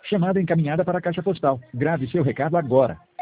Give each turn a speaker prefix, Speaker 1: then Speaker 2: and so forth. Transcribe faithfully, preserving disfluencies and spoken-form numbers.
Speaker 1: Chamada encaminhada para a caixa postal. Grave seu recado agora.